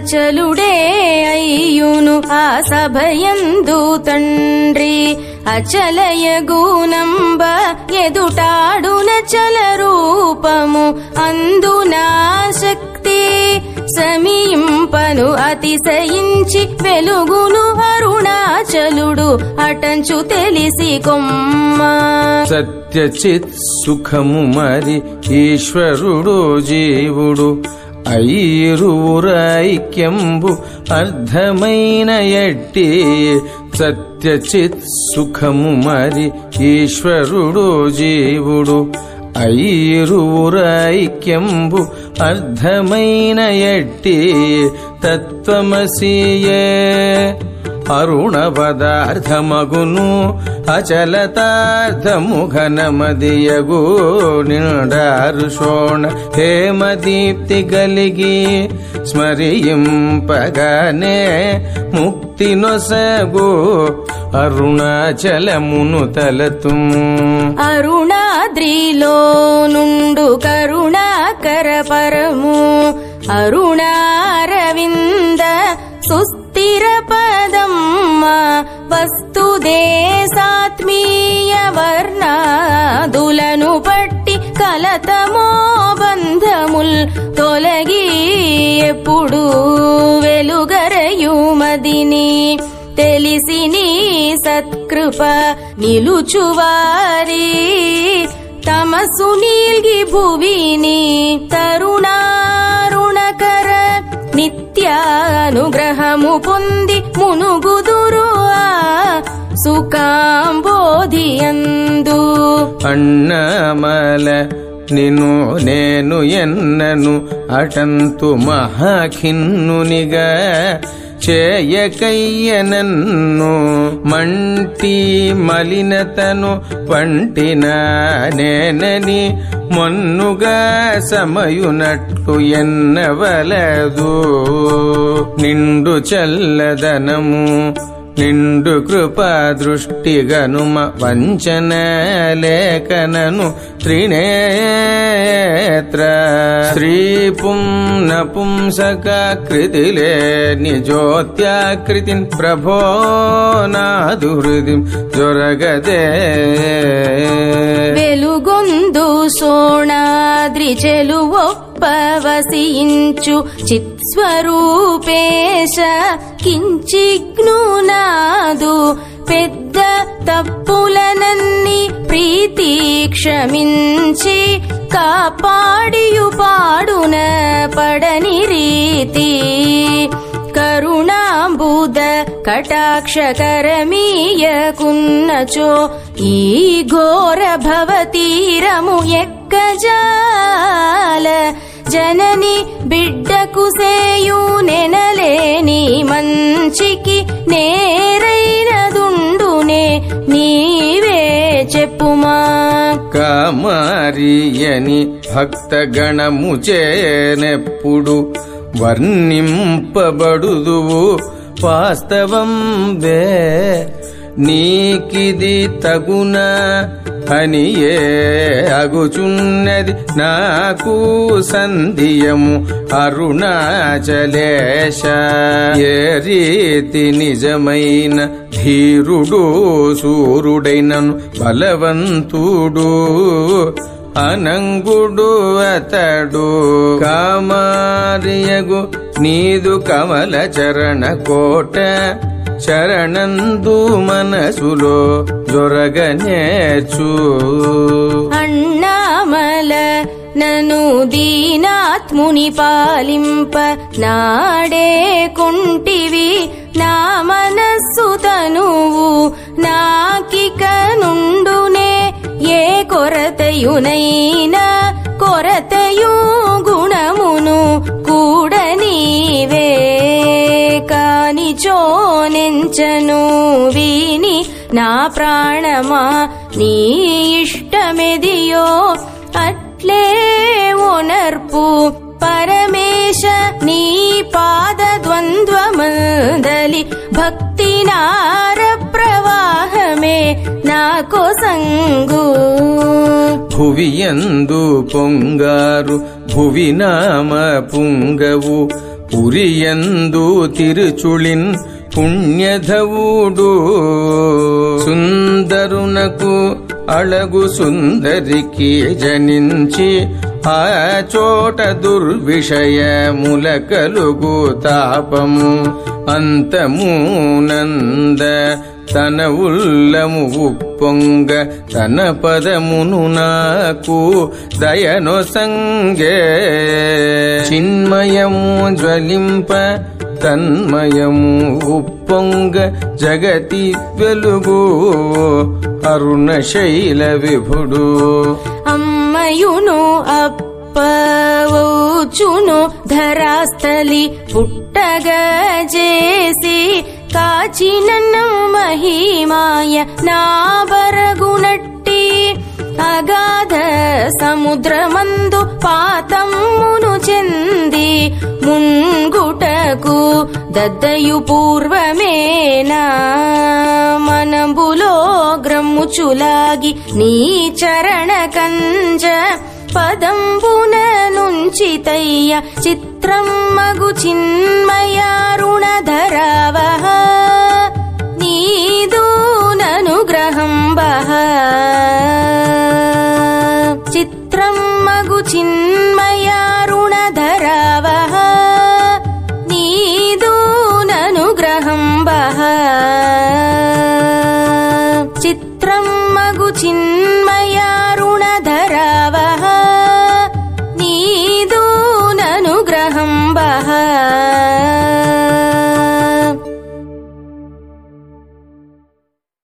అచలుడే అయ్యును ఆ సభయందు తండ్రి అచలయగునంబ ఎదుటాడున చల రూపము అందునా శక్తి సమీంపను అతిశయించి వెలుగును అరుణాచలుడు అటంచు తెలిసి కొమ్మ సత్యచిత్ సుఖము మరి ఈశ్వరుడు జీవుడు ఐక్యంబు అర్థమైన ఎట్టి సత్యచిత్ సుఖము మరి ఈశ్వరుడు జీవుడు ఐక్యంబు అర్థమైన ఎట్టి తత్వమసియే అరుణ పదార్థమగును అచలతార్థము ఘనమదియగు నిండారు శోణ హేమదీప్తి గలిగి స్మరింపగానే ముక్తి నొసగు అరుణాచలమును తలతుము అరుణాద్రిలో నుండు కరుణాకర పరము అరుణారవింద సుస్థిర పదమ్మ వస్తుదేశాత్మీయ వర్ణాదులను పట్టి కలతమో బంధముల్ తొలగి ఎప్పుడు వెలుగరయుమదిని తెలిసి నీ సత్కృప నిలుచువారి తమసు నీల్గి భువిని తరుణారుణకర నిత్యానుగ్రహము పొంది మునుగుదురు సుఖాంబోధియందు అన్నమల నిన్ను నేను ఎన్నను అటంతు మహాఖిన్నునిగా చేయకయ్యనన్ను మంటి మలినతను పంటిన నేనని మొన్నుగా సమయునట్లు ఎన్నవలదు నిండు చల్లదనము నిండు కృపా దృష్టి గనుమ వంచన లేఖనను త్రినేత్ర శ్రీ పుంసకాకృతిలే నిజోత్యాకృతి ప్రభో నాదు హృది జొరగదే వెలుగొందు సోణాద్రి చెలువొప్పవసించు చిత్స్వరూపేశ కించిగ్నునాదు పెద్ద తప్పులనన్ని ప్రీతి క్షమించి కాపాడియు పాడున పడని రీతి కరుణాంబుద కటాక్షకరమీయకున్నచో ఈ ఘోర భవతీరము ఎక్కజాల జనని బిడ్డకు సేయు నెనలేని మంచికి నేరైనదుండునే నీవే చెప్పుమా కామారియని భక్తగణము చేనెప్పుడు వర్ణింపబడుదువు వాస్తవం వే నీకిది తగునా అనియే అగుచున్నది నాకు సంధియము అరుణాచలేశ ఏ రీతి నిజమైన ధీరుడు సూర్యుడైనను బలవంతుడు అనంగుడు అతడు కామారియగు నీదు కమల చరణ కోట శరణందు మనసులో జొరగనేర్చు అన్నామల నను దీనాత్ముని పాలింప నాడే కుంటివి నా మనస్సు తనువు నాకిక నుండునే ఏ కొరతయునైనా కొరతయు గుణమును కూడ నీవే కానిచో నెంచను వీని నా ప్రాణమా నీ ఇష్టమెదియో అట్లే ఓనర్పు పరమేశ నీ పాద ద్వంద్వమందలి భక్తి నార ప్రవాహమే నాకో సంగు భువియందు పొంగారు భువి నామ పుంగవు పురియందు తిరుచుళిన్ పుణ్యధవుడు సుందరునకు అళగు సుందరికి జనించి ఆ చోట దుర్విషయముల కలుగు తాపము అంతమునంద తన ఉల్లము ఉప్పొంగ తన పదమును నాకు దయను సంగే చిన్మయము జ్వలింప తన్మయము ఉప్పొంగ జగతి వెలుగు అరుణశైల విభుడు అమ్మయును అప్పవోచును ధరాస్థలి పుట్టగా చేసి కాచినన్ను మహిమాయ నా బరగునట్టి అగాధ సముద్రమందు పాతమ్మును చెంది మున్గుటకు దద్దయు పూర్వమేనా మనంబులో గ్రమ్ముచులాగి నీ చరణ కంజ పదంబున నుంచితయ్య చిత్రం మగు చిన్మయారుణధరావహ నీదు ననుగ్రహం బహ చిత్రం మగు చిన్మయారుణధరావహ నీదు ననుగ్రహం బహ చిత్రం మగు చిన్మయారుణ